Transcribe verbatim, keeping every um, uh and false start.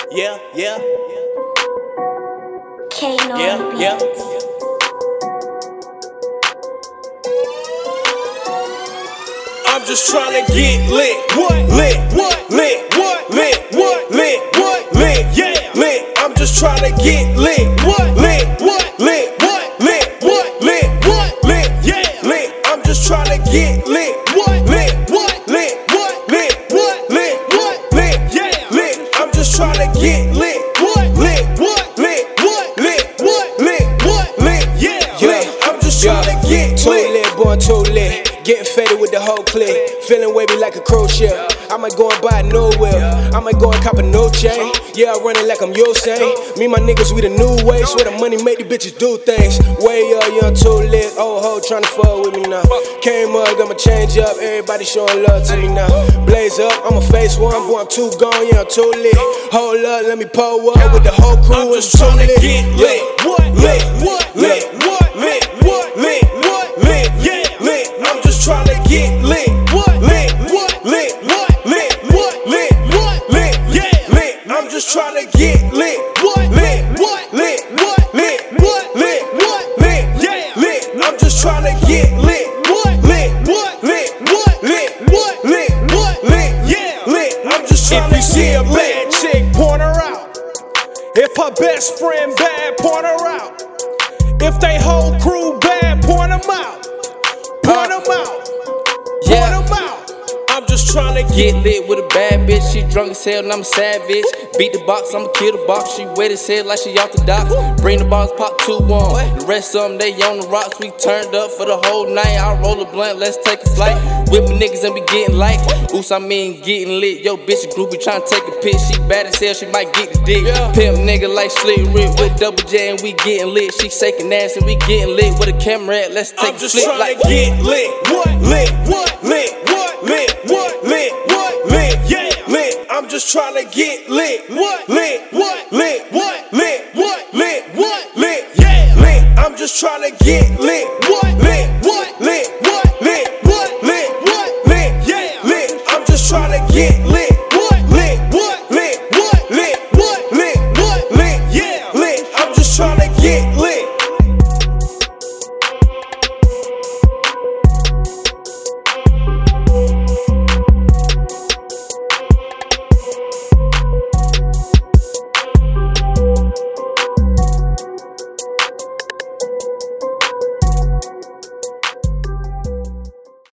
Yeah, yeah. Kane on Yeah, the beat. yeah. I'm just tryna get lit. What? Lit. What? Lit. What? Lit. What? Lit. What? Lit. Yeah. Lit. I'm just tryna get lit. What? Lit. What? Lit. What? Lit. What? Lit. What? Lit. Yeah. Lit. I'm just tryna get lit. What? Lit. What? Lit. What? Lit. What? Lit. What? Lit. Yeah. Lit. I'm just tryna get lit. What? Lit. What? Lit. What? Lit. What? Lit. What? Lit. Yeah. Lit. I'm just tryna get Too lit. lit, born too lit. Getting faded with the whole clip. Feeling wavy like a crochet. I might go and buy nowhere. I might go and cop a no chain. Yeah, I run it like I'm Usain. Me and my niggas, we the new way. Swear the money make the bitches do things. Way up, young, too lit. Old hoe tryna fuck with me now. Came up, got my change up. Everybody showing love to me now. Blaze up, I'ma face one. Boy, I'm too gone, yeah, I'm too lit. Hold up, let me pull up with the whole crew. I'm just tryna get lit. What? Lit. What? Lit. What? Lit. What? Lit. What? Lit. Yeah. Lit. I'm just tryna get lit. What? Lit. What? Lit. What? Lit. What? Lit. What? Lit. Yeah. Lit. I'm just tryna get lit. What? Lit. What? Lit. What? Lit. What? Lit. What? Lit. Yeah. Lit. I'm just tryna get lit. What? Lit. What? Lit. What? Lit. What? Lit. What? Lit. Yeah. Lit. I'm just tryna If you see a get bad lit. chick, point her out. If her best friend bad, point her out. If they whole crew bad, point them out. Point them out. Point Yeah. them out. I'm just tryna get Get lit with a bad bitch, she drunk as hell and I'm a savage. Beat the box, I'ma kill the box. She wet as hell like she off the docks. Bring the box, pop two one. The rest of them, they on the rocks. We turned up for the whole night. I roll a blunt, let's take a flight. Whip my niggas and we getting light. Oops, I mean getting lit. Yo, bitch, a groupie tryna take a pic. She bad as hell, she might get the dick. Pimp nigga like Slick Rick with double J and we getting lit. She shaking ass and we getting lit. With a camera at, let's take I'm a just flick tryna like get lit. What? Lit. What? Lit. What? Lit. What? Lit. What? Lit. Yeah. Lit. I'm just tryna get lit. What? Lit. What? Lit. What? Lit. What? Lit. What? Lit. Yeah. Lit. I'm just tryna get lit. What? Lit. What? Lit. What? Lit. What? Lit. What? Lit. Yeah. Lit. I'm just tryna get lit.